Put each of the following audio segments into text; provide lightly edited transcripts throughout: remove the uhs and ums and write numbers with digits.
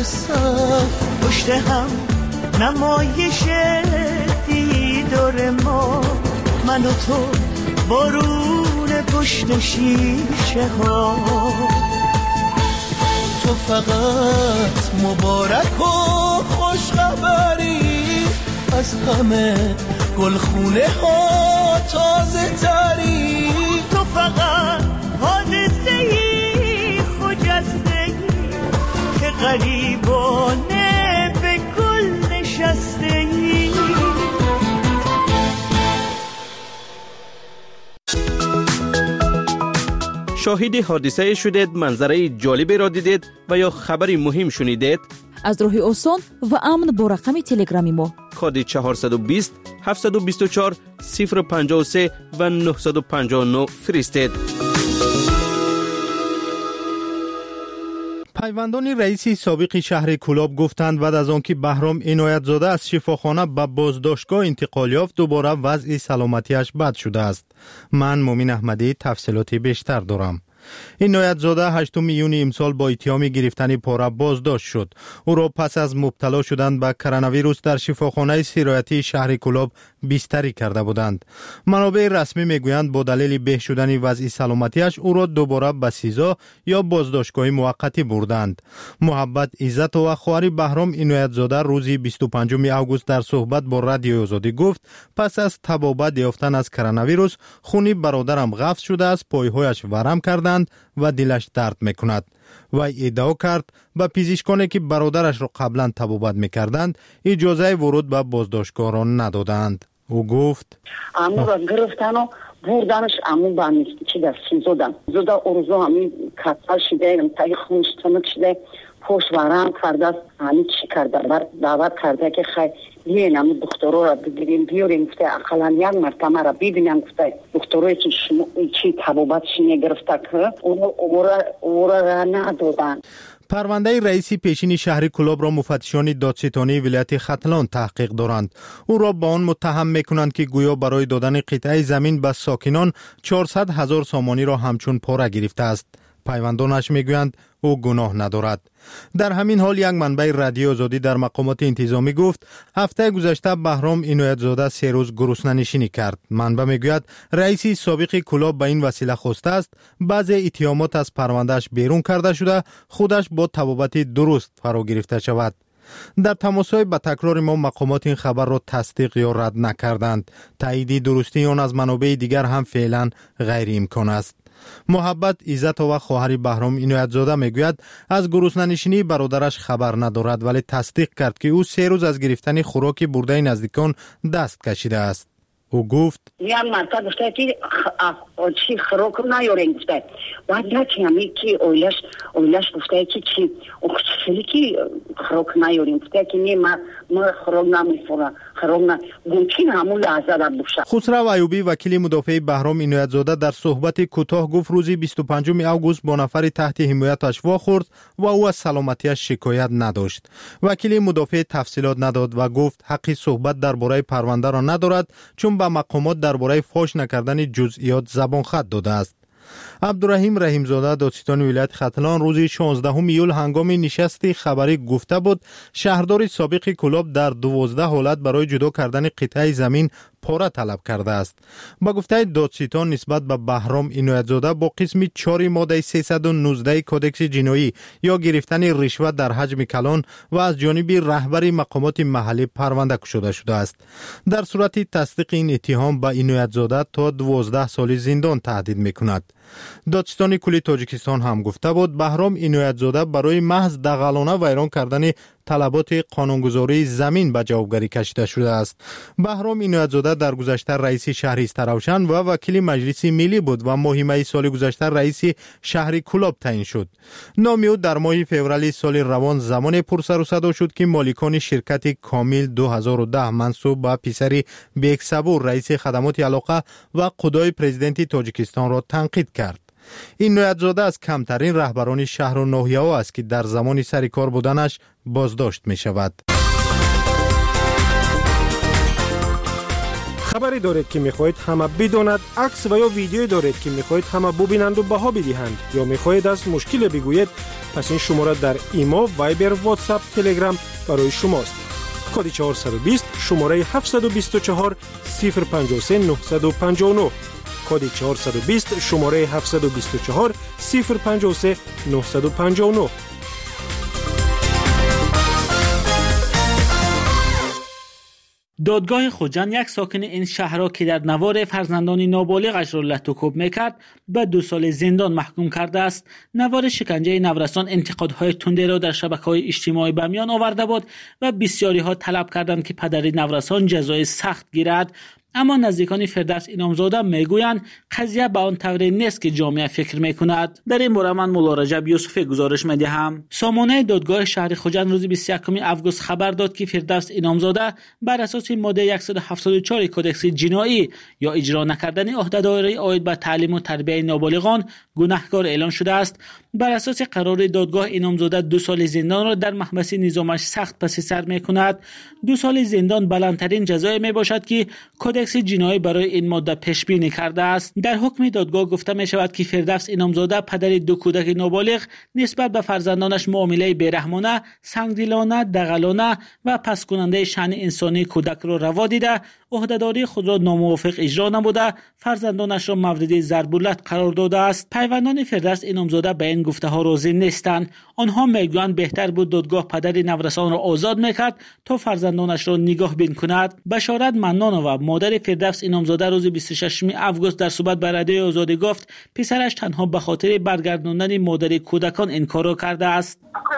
صاف پشت هم نمایش دیدار ما، من و تو بارون پشت شیشه ها. تو فقط مبارک و خوشخبری، از همه گلخونه ها تازه تری. تو فقط حادثه‌ای خجسته‌ای که غریبانه به گل نشسته‌ای. شاهد حادثه شدید، منظره جالبی را دیدید و یا خبری مهم شنیدید؟ از راه آسان و امن با رقم تلگرامی ما کد 420 724 053 و 959 فرستید. پیوندان رئیسی سابق شهر کلاب گفتند بعد از آنکه بهرام عنایت زاده از شفاخانه به بازداشتگاه انتقال یافت، دوباره وضع سلامتیش بد شده است. من مومن احمدی تفصیلات بیشتر دارم. عنایت زاده 8 میلیون امسال با اتهام گرفتن پاره بازداشت شد. او را پس از مبتلا شدن به کرونا ویروس در شفاخانه سرایتی شهر کلاب بستری کرده بودند. منابع رسمی میگویند با دلیل بهبود شدن وضع سلامتیش او را دوباره به سیزا یا بازداشتگاه موقتی بردند. محبت عزت و خواهر بهرام عنایت زاده روز 25 اوگوست در صحبت با رادیو آزادی گفت پس از تبابت یافتن از کرونا ویروس خون برادرم قفز شده است، پایهایش ورم کردند و دلش درد میکند. وی ادعا کرد به پزشکانی که برادرش را قبلا تبابت میکردند اجازه ورود به بازداشتگاه را ندادند. او گفت امو را گرفتن و بردنش امو به چی در سیزودن زودا ارزو همین کتل شده، تایی خونش تنک شده، پوش ورم کرده است. همین چی کرده؟ بر دعوت کرده که خیلی بیاین همون دکترها را بگیریم بیاریم، گفته اقلا یک مرتبه را ببینم، گفته دکترهایی که چی تبابتش نگرفته که او را ندادن. پرونده رئیس پیشین شهر کلاب را مفتشان دادستانی ولایت ختلان تحقیق دارند. او را با آن متهم میکنند که گویا برای دادن قطعه زمین به ساکنان 400,000 سامانی را همچون پاره گرفته است. پیوندانش میگویند او گناه ندارد. در همین حال یک منبع رادیو آزادی در مقامات انتظامی گفت هفته گذشته بهرام عنایت زاده 3 روز گرسنه نشینی کرد. منبع میگوید رئیس سابق کلاب به این وسیله خواسته است بعضی اتهامات از پروندهش بیرون کرده شده خودش با تبابت درست فرا گرفته شود. در تماسهای به تکرار ما مقامات این خبر را تصدیق یا رد نکردند. تایید درستی آن از منابع دیگر هم فعلا غیر امکان است. محبت عزت و خواهر بهرام عنایت زاده میگوید از گرسنه نشینی برادرش خبر ندارد، ولی تصدیق کرد که او 3 روز از گرفتن خوراک برده نزدیکان دست کشیده است. او گفت یک مرتبه گفته که چی خوراک نیارین، گفته بعد یکی همی که اویلش گفته که چی خیلی که خوراک نیارین، گفته که نه ما خوراک نمیخورم، خوراک ممکن همون لحظه را بوشه. خسرو ایوبی وکیل مدافع بهرام عنایت زاده در صحبت کوتاه گفت روز 25 اوگوست با نفر تحت حمایتش واخورد و او از سلامتیش شکایت نداشت. وکیل مدافع تفصیلات نداد و گفت حق صحبت درباره پرونده را ندارد چون به مقامات درباره فاش نکردن جزئیات زبان خط داده است. عبدالرحیم رحیمزاده دادستان ولایت ختلان روز 16 ایول هنگام نشست خبری گفته بود شهردار سابق کلاب در 12 حالت برای جدا کردن قطعه زمین پاره طلب کرده است. با گفته دادستان نسبت به بهرام عنایت زاده با قسم 4 ماده 319 کدکس جنایی یا گرفتن رشوت در حجم کلان و از جانب رهبر مقامات محلی پرونده گشوده شده است. در صورت تصدیق این اتهام به عنایت زاده تا 12 سال زندان تهدید میکند. دادستان کلی تاجیکستان هم گفته بود بهرام عنایت زاده برای محض دغلانه ویران کردن طلبات قانونگذاری زمین به جوابگری کشیده شده است. بهرام عنایت زاده در گذشته رئیس شهر استراوشن و وکیل مجلس ملی بود و ماه می سال گذشته رئیس شهر کلاب تعیین شد. نام او در ماه فوریه سال روان زمان پرسر و صدا شد که مالکان شرکت کامل 2010 منصوب به پسر بیک صبور رئیس خدمات علاقه و قدای پرزیدنت تاجیکستان را تنقید کرد. عنایت زاده از کمترین رهبران شهر و ناحیه ها است که در زمان سر کار بودنش بازداشت می شود. خبری دارید که میخواهید همه بداند، عکس و یا ویدیویی دارید که میخواهید همه ببینند و بها بدهند، یا میخواهید از مشکل بگویید، پس این شماره در ایما، وایبر، واتساپ، تلگرام برای شماست. کد 420 شماره 724 053 959. کد 420 شماره 724 053 959. دادگاه خوجند یک ساکن این شهر را که در نوار فرزندان نابالغش را لطوکوب میکرد به 2 سال زندان محکوم کرده است. نوار شکنجه نورسان انتقادهای تنده را در شبکه‌های اجتماعی به میان آورده بود و بسیاری ها طلب کردند که پدر نورسان جزای سخت گیرد. اما نزدیکان فردوس انعامزاده میگویند قضیه به آن طوری نیست که جامعه فکر میکند. در این باره من مولا رجب یوسفی گزارش میدهم. سامانه دادگاه شهر خوجند روز 21 آگوست خبر داد که فردوس انعامزاده بر اساس ماده 174 کدکس جنایی یا اجرا نکردن عهدهداری عاید به تعلیم و تربیت نابالغان گناهکار اعلان شده است. بر اساس قرار دادگاه انعامزاده 2 سال زندان را در محبس نظامش سخت پس سر میکند. 2 سال زندان بلندترین جزای می باشد که کدکس جنایی برای این ماده پیش بینی کرده است. در حکم دادگاه گفته می شود که فردوس انعامزاده پدر 2 کودک نابالغ نسبت به فرزندانش معامله بیرحمانه، سنگدلانه، دغلانه و پس کننده شأن انسانی کودک را روا دیده، عهدهداری خود را ناموافق اجرا نموده، فرزندانش را مورد ضرب و لط قرار داده است. پیوندان فردوس انعامزاده به این گفته ها راضی نیستند. آنها میگویند بهتر بود دادگاه پدر نورسان را آزاد میکرد تا فرزندانش را نگاه بین کند. بشارت منانووا مادر فردوس انعامزاده روز 26 آگوست در صحبت با رادیوی آزادی گفت پسرش تنها به خاطر برگرداندن مادر کودکان این کار را کرده است.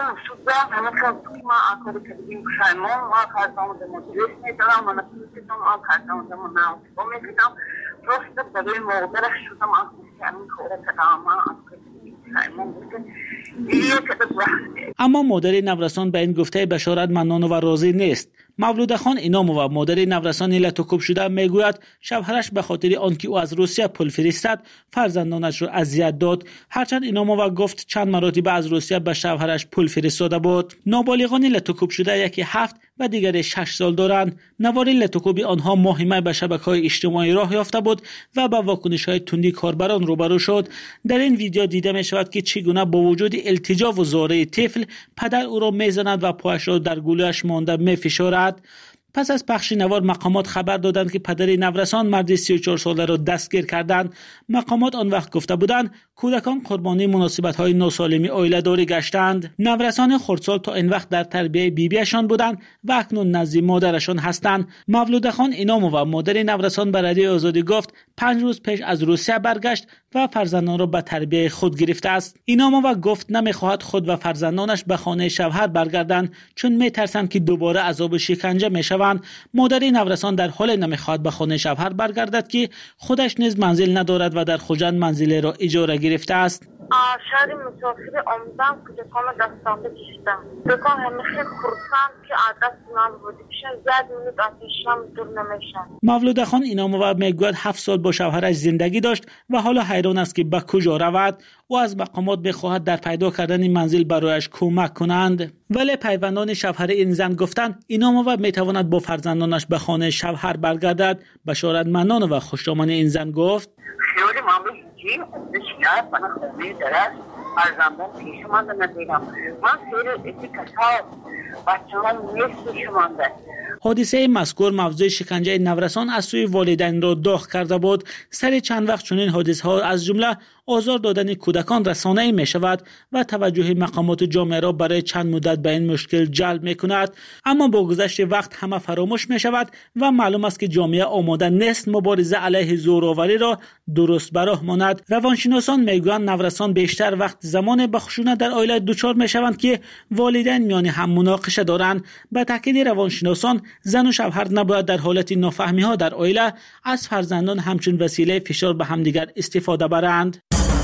اما مادر نورسان به این گفته بشارت منانووا راضی نیست. مولوده خان انعامووا مادر نورسان لطوکوب شده میگوید شوهرش به خاطر آنکه او از روسیه پول فرستاد فرزندانش را اذیت داد. هرچند انعامووا گفت چند مرتبه از روسیه به شوهرش پول فرستاده بود. نابالغان لطوکوب شده یکی 7 و دیگری 6 سال دارند. نوار لطوکوبی آنها ماهیمه به شبکه‌های اجتماعی راه یافته بود و با واکنش‌های تندی کاربران روبرو شد. در این ویدیو دیده می شود که چگونه با وجود التجا و زاری طفل پدر او را میزند و پایش را در گلویش مانده میفشارد. پس از پخش نوار مقامات خبر دادند که پدر نورسان مرد 34 ساله را دستگیر کردند. مقامات آن وقت گفته بودند کودکان قربانی مناسبت‌های ناسالمی عائله‌داری گشتند. نورسان خردسال تا این وقت در تربیت بیبیشان بودند و اکنون نزد مادرشان هستند. مولوده خان انعامووا مادر نورسان به رادیوی آزادی گفت 5 روز پیش از روسیه برگشت و فرزندان را به تربیت خود گرفته است. انعامووا گفت نمی‌خواهد خود و فرزندانش به خانه شوهر برگردند چون می‌ترسند که دوباره عذاب شکنجه می‌شوند. مادر نورسان در حال نمی‌خواهد به خانه شوهر برگردد که خودش نیز منزل ندارد و در خوجند منزل را اجاره گرفته است. شهر مسافر آمدم که کام دستانده کشیدم. دکان همیشه خورسند که عادت من بودی پیشن زد منید آتیشم دور نمیشن. مولوده خان انعامووا میگوید 7 سال با شوهرش زندگی داشت و حالا حیران است که به کجا رود. او از مقامات بخواهد در پیدا کردن منزل برایش کمک کنند. ولی پیوندان شوهر این زن گفتند انعامووا میتواند با فرزندانش به خانه شوهر برگردد. بشارت منانووا خوشامد این زن گفت خیلی ممنون جیم شکایت بنا خونه درست فرزندان پیش من ندیدم. من خیلی اتکاسا بچه هم نیست شمانده. حادثه مذکور موضوع شکنجه نورسان از سوی والدین را داغ کرده بود. سر چند وقت چنین حادثه‌ها از جمله آزار دادن کودکان رسانه‌ای می شود و توجه مقامات جامعه را برای چند مدت به این مشکل جلب می کند. اما با گذشت وقت همه فراموش می شود و معلوم است که جامعه آماده نیست مبارزه علیه زورآوری را درست به راه ماند. روانشناسان میگویند نورسان بیشتر وقت زمان به خشونت در عائله دچار می شوند که والدین میان هم مناقشه دارند. به تاکید روانشناسان زن و شوهر نباید در حالت نافهمی‌ها در عائله از فرزندان همچون وسیله فشار به همدیگر استفاده برند.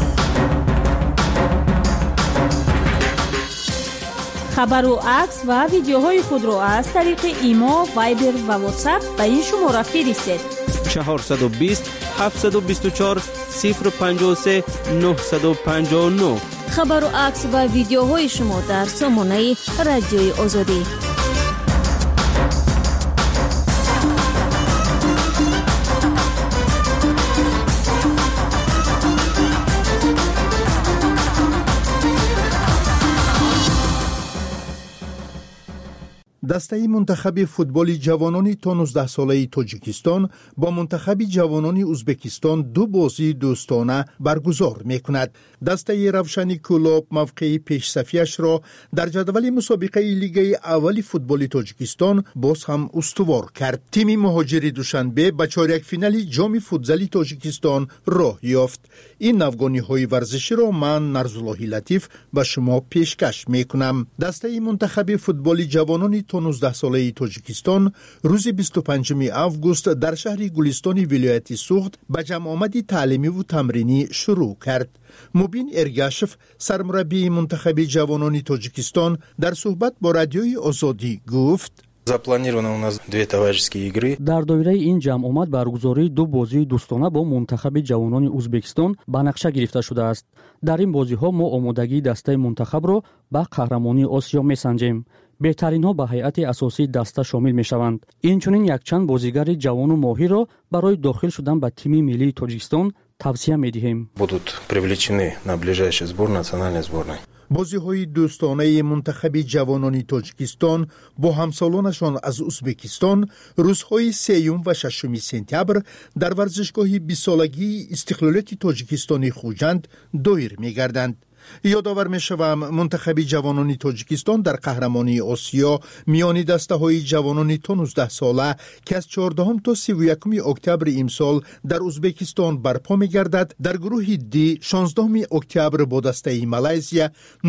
خبر و عکس و ویدیوهای خود را از طریق ایما، وایبر و واتساپ به این شماره فرستید. 420 724 053 959. خبر و عکس و ویدیوهای شما در سامانه رادیوی آزادی. دسته منتخب فوتبال جوانان تا 19 ساله تاجیکستان با منتخب جوانان ازبکستان 2 بازی دوستانه برگزار میکند. دسته روشن کلوب موقع پیشصفیش را در جدول مسابقه لیگ اول فوتبال تاجیکستان باز هم استوار کرد. تیم مهاجری دوشنبه به چهارک فینال جام فوتزال تاجیکستان راه یافت. این نوگانی‌های ورزشی را من نرزالله لطیف به شما پیشکش میکنم. دسته منتخب فوتبال جوانان تا 19 ساله تاجیکستان روز 25 آگوست در شهر گلستان ولایت سوخت به جمع آمدی تعلیمی و تمرینی شروع کرد. مبین ارگاشف سرمربی منتخب جوانان تاجیکستان در صحبت با رادیوی آزادی گفت: запланировано у нас 2 товарищеские игры. дар доираи ин ҷамъомад баргузории 2 бозии дӯстона бо мунтахаби ҷавонони ӯзбекистон ба нақша гирифта шудааст. дар ин бозиҳо мо омодагии дастаи мунтахабро ба қаҳрамонии осиё месанҷем. беҳтаринҳо ба ҳайати асосии даста шомил мешаванд. инчунин якчанд бозигари ҷавону моҳирро барои дохил шудан ба тими миллии тоҷикистон тавсия медиҳем. Будут привлечены на ближайший сбор национальной сборной. بازی‌های دوستانه منتخب جوانان تاجیکستان با همسالانشان از ازبکستان روزهای 3 و 6 سپتامبر در ورزشگاه 20 سالگی استقلالیت تاجیکستان خوجند دایر می‌گردند. یادآور می‌شوم منتخب جوانان تاجیکستان در قهرمانی آسیا میان دسته‌های جوانان تا 19 ساله که از 14 تا 31 اکتبر امسال در ازبکستان برپا می‌گردد در گروه دی 16 اکتبر با دسته مالزیا،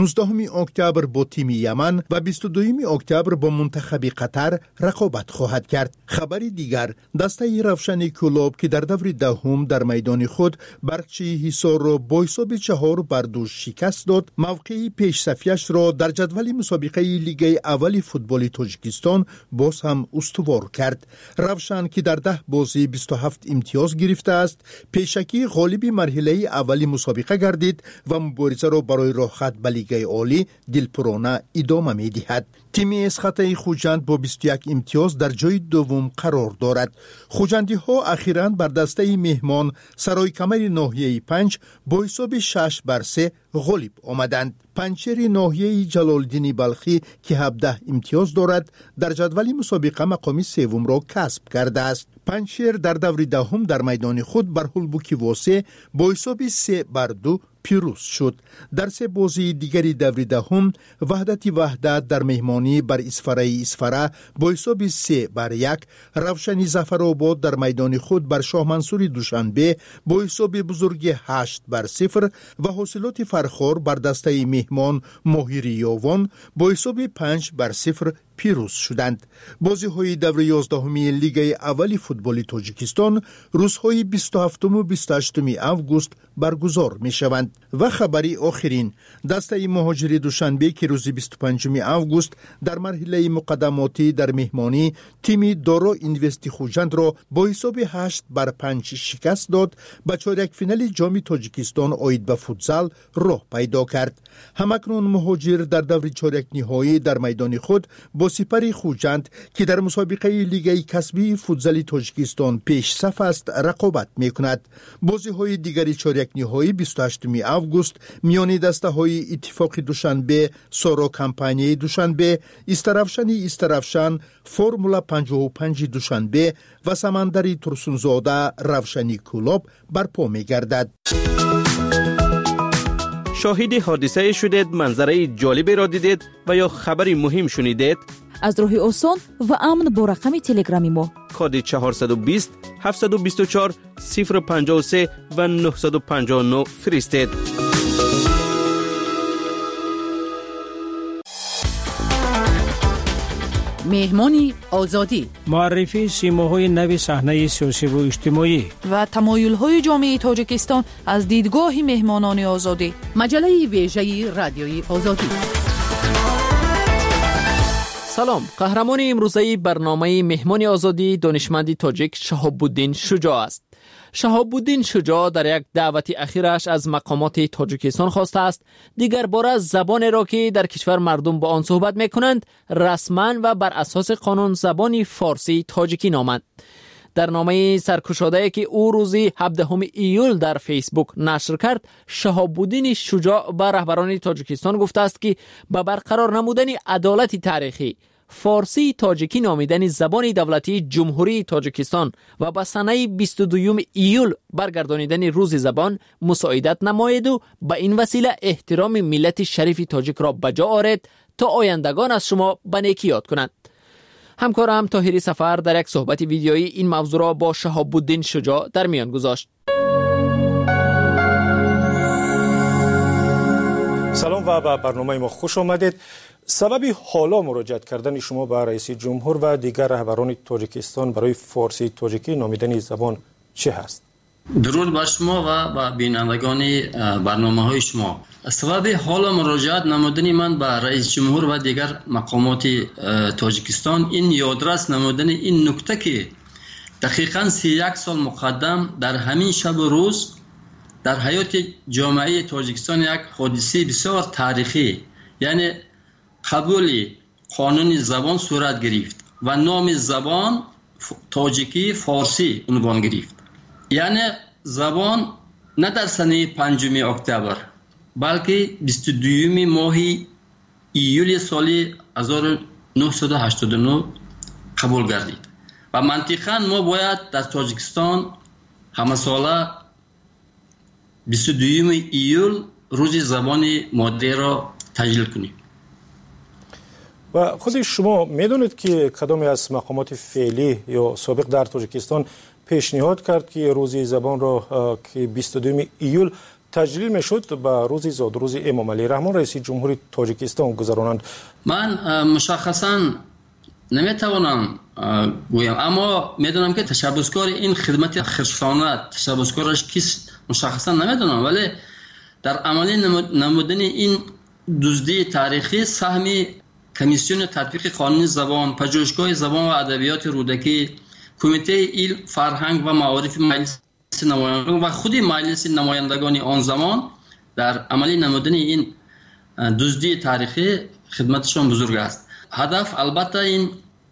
19 اکتبر با تیم یمن و 22 اکتبر با منتخب قطر رقابت خواهد کرد. خبری دیگر دسته روشن کلوب که در دور دهم در میدان خود برقچی حصار را با حساب 4-2 شکست داد، موقع پیشصفیش را در جدول مسابقه لیگ اول فوتبال تاجیکستان باز هم استوار کرد. روشن که در 10 بازی 27 امتیاز گرفته است، پیشکی غالب مرحله اول مسابقه گردید و مبارزه را برای راه به لیگ عالی دلپرانه ادامه می‌دهد. تیم اسخطه خوجند با 21 امتیاز در جای دوم قرار دارد. خوجندی ها اخیراً بر دسته مهمان سرای کمر ناحیه 5 با حساب 6-3 غالب آمدند. پنچر ناحیه جلالدین بلخی که 17 امتیاز دارد در جدول مسابقه مقام 3 را کسب کرده است. پنچر در دور دهم در میدان خود بر هولبوکی واسه با حساب 3-2 پیروز شد. در 3 بازی دیگری دور دهم وحدت در مهمانی بر اسفره با حساب 3-1، روشنی ظفرآباد در میدان خود بر شاه منصور دوشنبه با حساب بزرگ 8-0 و حاصلات فرخار بر دسته مهمان ماهیری یاوان با حساب 5-0 پیروز شدند. بازی های دور 11 لیگ اول فوتبال تاجیکستان روزهای 27 و 28 آگوست برگزار می شوند. و خبری آخرین، دسته مهاجری دوشنبه که روز 25 آگوست در مرحله مقدماتی در مهمانی تیم دارا اینوستی خوجند را با حساب 8-5 شکست داد، به چهارک فینال جام تاجیکستان آید به فوتزال راه پیدا کرد. همکنون مهاجر در دور چهارک نهایی در میدان خود با سپر خوجند که در مسابقه لیگ کسبی فوتزال تاجیکستان پیش صف است رقابت میکند. بازی های دیگری چهارک نهایی 28 آگوست میان دسته های اتفاق دوشنبه، سارا کمپانی دوشنبه، استرافشان، فرمولا 55 دوشنبه و سمندری ترسونزاده روشنی کلوب برپا میگردد. شاهد حادثه شدید، منظره جالبی را دیدید و یا خبری مهم شنیدید؟ از راه آسان و امن با رقم تلگرامی ما کد 420 724 053 و 959 فرستید. مهمانی آزادی، معرفی سیماهای نو صحنه سیاسی و اجتماعی و تمایل‌های جامعه تاجیکستان از دیدگاه مهمانان آزادی. مجله ویژه رادیوی آزادی. سلام، قهرمان امروزه برنامه مهمان آزادی دانشمند تاجیک شهاب‌الدین شجاع است. شهاب‌الدین شجاع در یک دعوت اخیرش از مقامات تاجیکستان خواسته است دیگر باره زبان را که در کشور مردم با آن صحبت می‌کنند رسما و بر اساس قانون زبان فارسی تاجیکی نامند. در نامه سرگشاده‌ای که او روز 17 ایول در فیسبوک نشر کرد، شهاب‌الدین شجاع به رهبران تاجیکستان گفته است که به برقرار نمودن عدالت تاریخی فارسی تاجیکی نامیدن زبان دولتی جمهوری تاجیکستان و به سنه 22 ایول برگردانیدن روز زبان مساعدت نماید و به این وسیله احترام ملت شریف تاجیک را بجا آورد تا آیندگان از شما به نیکی یاد کنند. همکارم طاهری سفر در یک صحبت ویدیویی این موضوع را با شهاب الدین شجاع در میان گذاشت. سلام و به برنامه ما خوش آمدید. سبب حالا مراجعت کردن شما به رئیس جمهور و دیگر رهبران تاجیکستان برای فارسی تاجیکی نامیدن زبان چه هست؟ درود بر شما و به بینندگان برنامه‌های شما. سبب حالا مراجعت نمودن من به رئیس جمهور و دیگر مقامات تاجیکستان این یادرس نمودن این نکته که دقیقاً 31 سال مقدم در همین شب و روز در حیات جامعه تاجیکستان یک حادثه بسیار تاریخی یعنی قبول قانون زبان صورت گرفت و نام زبان تاجیکی فارسی عنوان گرفت. یعنی زبان نه در سنه 5 اکتبر بلکه 22 ماه ایول سال 1989 قبول گردید و منطقاً ما باید در تاجیکستان همه ساله 22 ایول روز زبان مادری را تجلیل کنیم. و خود شما میدونید که کدامی از مقامات فعلی یا سابق در تاجیکستان پیشنهاد کرد که روز زبان را که 22 ایول تجلیل میشد به روز زاد روز امام علی رحمان رئیس جمهوری تاجیکستان گذرانند؟ من مشخصا نمیتوانم گویم، اما میدونم که تشبسکار این خدمت خشخانه تشبسکارش کیست مشخصا نمیدونم، ولی در عملی نمودن این دزدی تاریخی سهم کمیسیون تطبیق قانون زبان، پژوهشگاه زبان و ادبیات رودکی، کمیته علم، فرهنگ و معارف مجلس نمایندگان و خود مجلس نمایندگان آن زمان در عملی نمودن این دزدی تاریخی خدمتشان بزرگ است. هدف البته این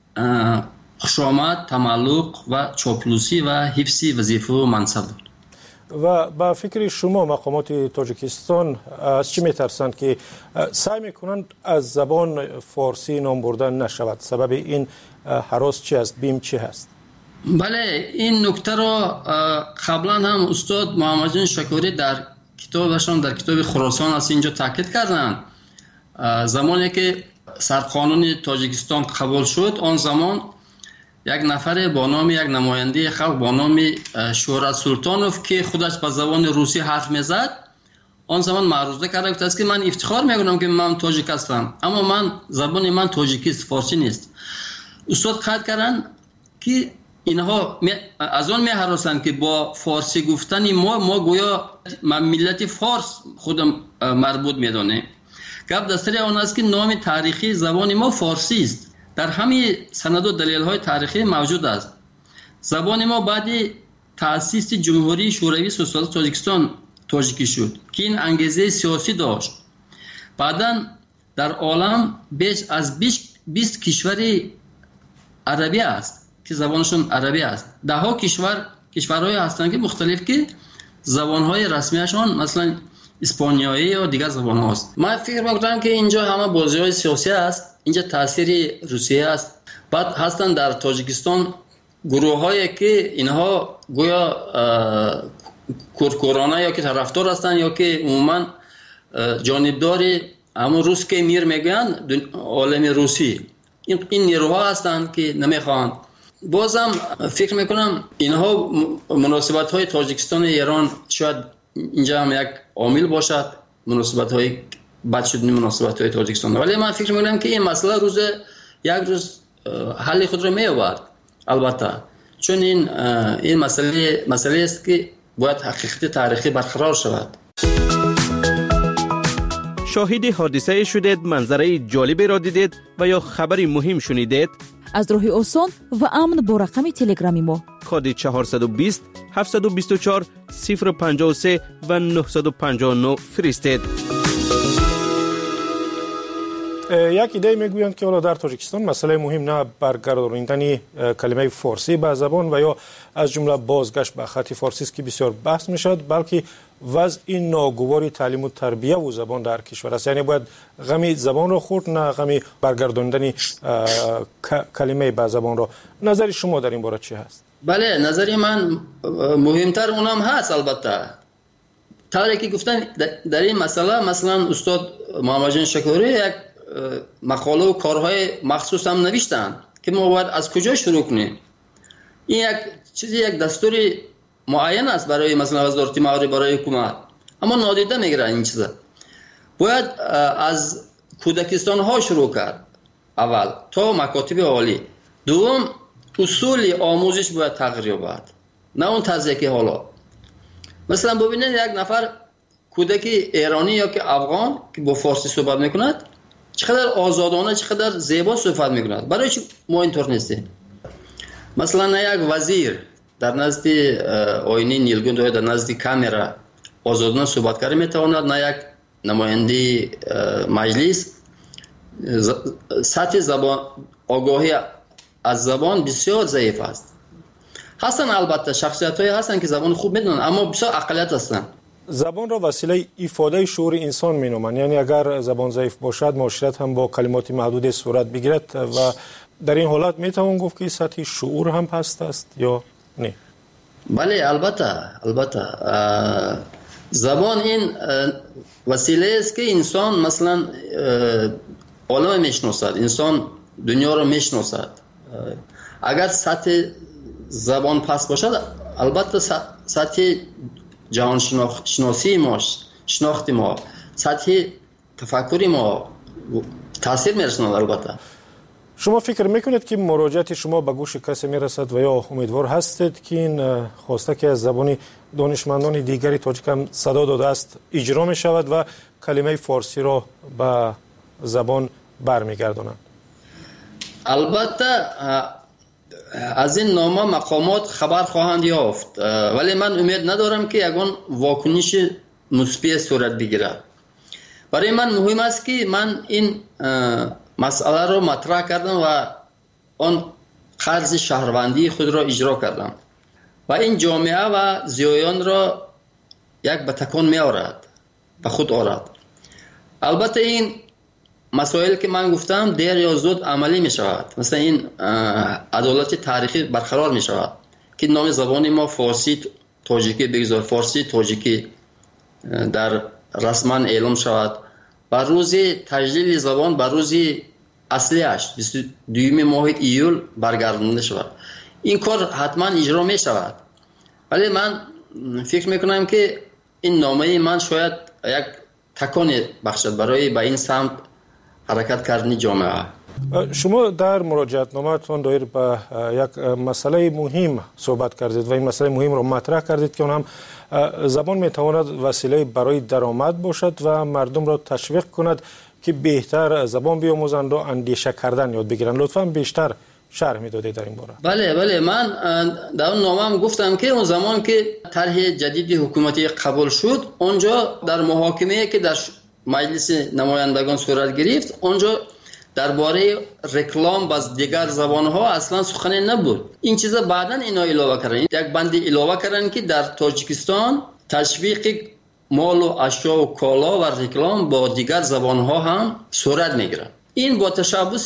خوشامد، تملق و چاپلوسی و حفظ وظیفه و منصب بود. و با فکر شما مقامات تاجیکستان از چی میترسند که سعی میکنند از زبان فارسی نام بردن نشود؟ سبب این هراس چی است؟ بیم چی هست؟ بله، این نکته را قبلا هم استاد محمد جان شکوری در کتابشان در کتاب خراسان از اینجا تاکید کردند. زمانی که سرقانون تاجیکستان قبول شد، آن زمان یک نفر با نام یک نماینده خلق با نام شهرت سلطانوف که خودش به زبان روسی حرف میزد، آن زمان معروضه کرده بود که من افتخار میکنم که من تاجیک هستم، اما زبان من تاجیکی است، فارسی نیست. استاد قید کردن که اینها از آن میهراسند که با فارسی گفتن ما گویا ملت فارس خودم مربوط میدانه. گپ دستری آن است که نام تاریخی زبان ما فارسی است. در همه سند و دلیل های تاریخی موجود است. زبان ما بعد تأسیس جمهوری شوروی سوسیالیست تاجیکستان تاجیکی شد که این انگیزه سیاسی داشت. بعداً در عالم بیش از 20 کشور عربی است که زبانشون عربی است. ده ها کشورهای هستند که مختلف که زبانهای رسمیشان مثلا اسپانیایی یا دیگر زبان هاست. من فکر میکنم که اینجا همه بازی های سیاسی است، اینجا تاثیر روسیه است. بعد هستند در تاجیکستان گروه هایی که اینها گویا کورکورانه یا که طرفدار هستند یا که عموما جانبدار همون روس که میر میگن عالم روسی، این نیروها هستند که نمیخواهند. بازم فکر میکنم اینها مناسبت های تاجیکستان ایران شاید اینجا هم یک عامل باشد، مناسبت های بد شدن مناسبت های تاجیکستان، ولی من فکر میکنم که این مسئله یک روز حل خود را می‌یابد. البته چون این مسئله است که باید حقیقت تاریخی برقرار شود. شاهد حادثه شدید، منظره جالبی را دیدید و یا خبری مهم شنیدید؟ از راه آسان و امن با رقم تلگرامی ما کد 420 724 053 و 959 فرستید. یک ایده میگویند که حالا در تاجیکستان مسئله مهم نه برگرداندن کلمه فارسی به زبان و یا از جمله بازگشت به خط فارسی است که بسیار بحث میشد، بلکه وضع ناگواری تعلیم و تربیت و زبان در کشور است. یعنی باید غمی زبان رو خورد، نه غمی برگرداندن کلمه به زبان رو. نظر شما در این باره چی هست؟ بله، نظری من مهمتر اونم هست. البته طوری که گفتن در این مسئله، مثلا استاد محمد جان شکوری یک مقاله و کارهای مخصوص هم نوشتن که ما باید از کجا شروع کنیم. این یک چیزی، یک دستوری معین است برای مثلا وزارت معارف، برای حکومت، اما نادیده میگیرن این چیزا. باید از کودکستان ها شروع کرد اول تا مکاتب عالی. دوم، اصول آموزش باید تغییر یابد، نه اون طرزی که حالا. مثلا ببینید یک نفر کودک ایرانی یا که افغان که با فارسی صحبت میکند چقدر آزادانه، چقدر زیبا صحبت میکند. برای چی ما اینطور نیستیم؟ مثلا یک وزیر در نزد آینه نیلگون یا در نزد کامرا آزادانه صحبت کرده میتواند، نه یک نماینده مجلس. سطح زبان، آگاهی از زبان بسیار ضعیف است. هستن البته شخصیت‌هایی هستن که زبان خوب میدونن، اما بسیار اقلیت هستن. زبان را وسیله ایفاده شعور انسان مینامند. یعنی اگر زبان ضعیف باشد، معاشرت هم با کلمات محدود صورت بگیرد و در این حالت میتوان گفت که سطح شعور هم پست است یا نه؟ بله، البته زبان این وسیله است که انسان مثلا عالم میشناسد، انسان دنیا رو میشناسد. اگر سطح زبان پست باشد، البته سطح جهان شناسی ما، شناخت ما، سطح تفکری ما تاثیر میرساند. البته شما فکر میکنید که مراجعت شما به گوش کسی میرسد و یا امیدوار هستید که این خواسته که از زبان دانشمندان دیگری تاجیک هم صدا داده است اجرا می شود و کلمه فارسی را به زبان برمیگردانند؟ البته از این نامه مقامات خبر خواهند یافت، ولی من امید ندارم که یگان واکنش مثبت صورت بگیرد. برای من مهم است که من این مسئله را مطرح کردم و آن قرض شهروندی خود را اجرا کردم و این جامعه و زیایان را یک به تکان می آورد، به خود آورد. البته این مسائل که من گفتم دیر یا زود عملی می شود. مثلا این عدالت تاریخی برقرار می شود که نام زبان ما فارسی تاجیکی بگذار، فارسی تاجیکی در رسما اعلام شود و روز تجلیل زبان به روز اصلیش 22 ماه ایول برگردانده شود. این کار حتما اجرا می شود، ولی من فکر میکنم که این نامه من شاید یک تکان بخشد برای به این سمت حرکت کردن جامعه. شما در مراجعت نامه‌تان دایر به یک مسئله مهم صحبت کردید و این مسئله مهم را مطرح کردید که اون هم زبان میتواند وسیله برای درآمد باشد و مردم را تشویق کند که بهتر زبان بیاموزند و اندیشه کردن یاد بگیرند. لطفاً بیشتر شرح میدادید در این باره. بله، من در اون نامه‌ام گفتم که اون زمان که طرح جدید حکومتی قبول شد، اونجا در محاکمه‌ای که در مجلس نمایندگان صورت گرفت، اونجا درباره رکلام باز دیگر زبان‌ها اصلا سخنی نبود. این چیزا بعداً اینا علاوه کردن، یک بند علاوه کردن که در تاجیکستان تشویق مال و اشیا و کالا و رکلام با دیگر زبان‌ها هم صورت میگیره. این با تشبث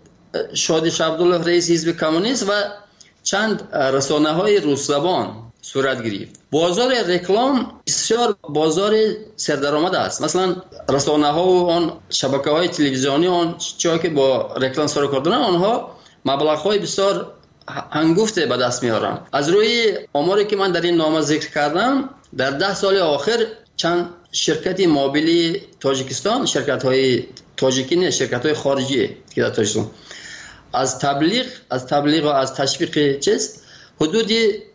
شادی عبدالله رئیس حزب کمونیست و چند رسانه‌های روس زبان صورت گرفت. بازار رکلام بسیار بازار سردرآمد است. مثلا رسانه‌ها و آن شبکه‌های تلویزیونی آن چیزی که با رکلام سر کار دارن، آنها مبلغ‌های بسیار هنگفت به دست میارن. از روی آماری که من در این نامه ذکر کردم، در 10 سال آخر چند شرکت موبیلی تاجیکستان، شرکت‌های تاجیکی نه، شرکت‌های خارجی که در تاجیکستان از تبلیغ و از تشویق چیز حدود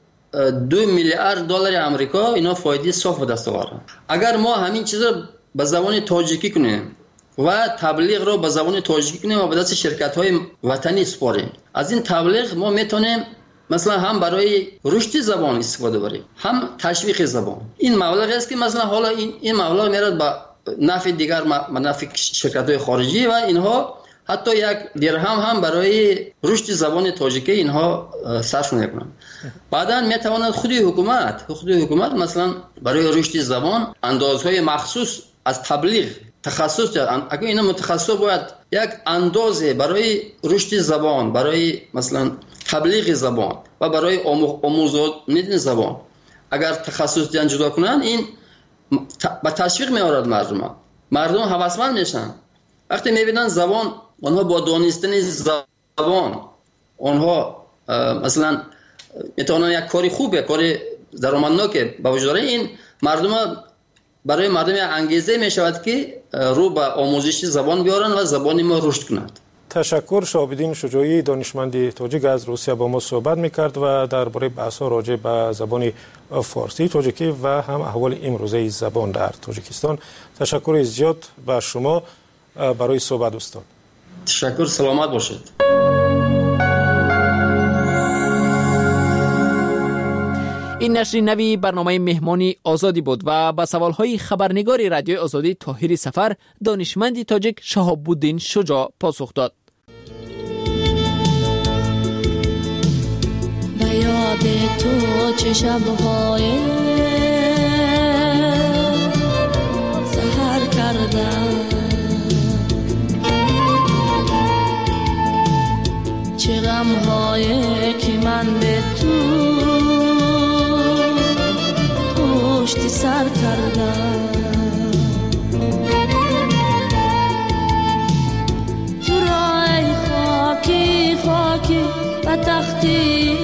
2 میلیارد دلار آمریکا اینا فایده صاف به دست آوردن. اگر ما همین چیزا به زبان تاجیکی کنیم و تبلیغ رو به زبان تاجیکی کنیم و به دست شرکت‌های وطنی سپاریم، از این تبلیغ ما میتونیم مثلا هم برای رشد زبان استفاده بریم، هم تشویق زبان. این مبلغ است که مثلا حالا این مبلغ میاد به نفع دیگر نفع شرکت‌های خارجی و اینها حتی یک درهم هم برای رشد زبان تاجیکی اینها صرف نمی‌کنند. بعداً میتواند خود حکومت مثلا برای رشد زبان اندازهای مخصوص از تبلیغ تخصص اگر اینا متخصص باید یک اندازه برای رشد زبان، برای مثلا تبلیغ زبان و برای آموزش زبان اگر تخصص دیان جدا کنن، این با تشویق میارد مردم هوسمند میشن. وقتی میبینن زبان، آنها با دانستن زبان آنها مثلا میتونن یک کاری خوبه، کاری درآمدناک به وجود داره، این برای مردم انگیزه میشود که رو به آموزش زبان بیارن و زبان ما رشد کند. تشکر. شهاب‌الدین شجاعی دانشمند تاجیک از روسیه با ما صحبت میکرد و درباره بحث‌ها راجع به زبان فارسی تاجیکی و هم احوال امروزه زبان در تاجیکستان. تشکر زیاد به شما برای صحبت استاد. تشکر، سلامت باشید. این نشر نوی برنامه مهمانی آزادی بود و با سوالهای خبرنگار رادیوی آزادی طاهر سفر دانشمند تاجیک شهاب‌الدین شجاع پاسخ داد. به یاد تو چه شب‌های سحر کردم، چه غم‌های که من به تو پشت سر کردم. تو رای خاکی و تختیش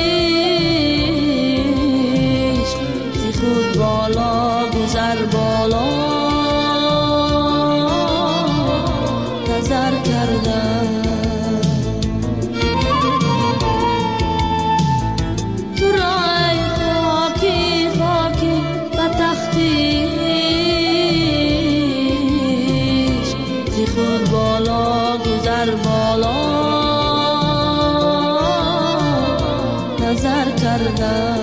زی خود بالا گذر بالا نظر کردم. تو رای خاکی و تختیش زی خود بالا گذر بالا نظر کردم.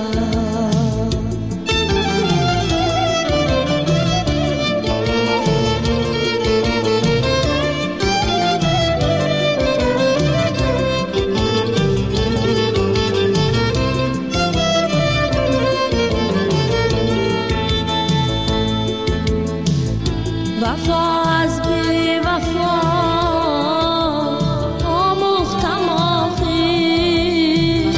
وفا از بی وفا آموختم آخی،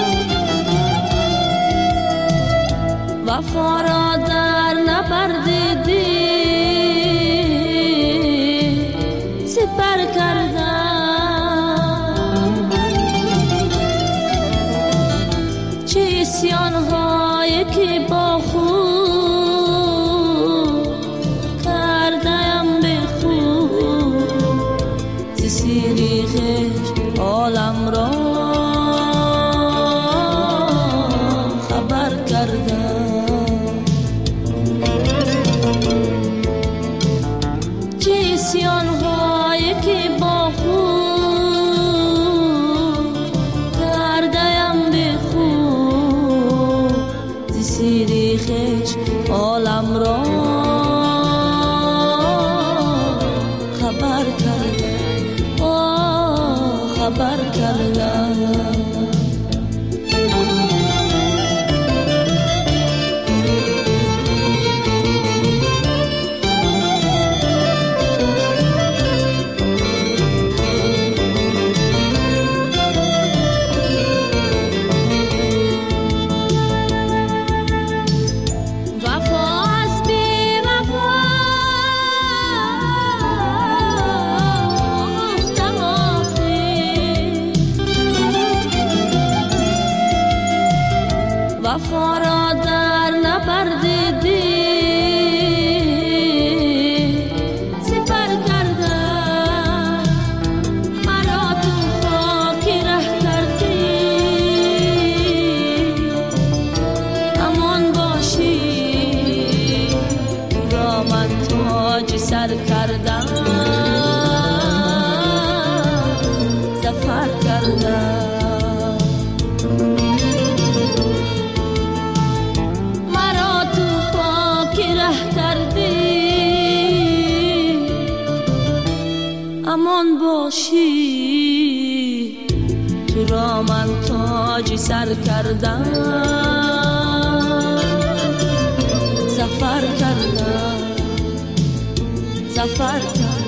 وفا را در نبردیدی سپر کردم. چه اسیان‌هایی که با خود عالم را خبر کردم. چه اسیان‌هایی که با خود کردم به خود، ز سیری خویش عالم را خبر کردم، خبر کردم. من باشی، تو را من تاج سر کردم، زفر کردم، زفر کردم.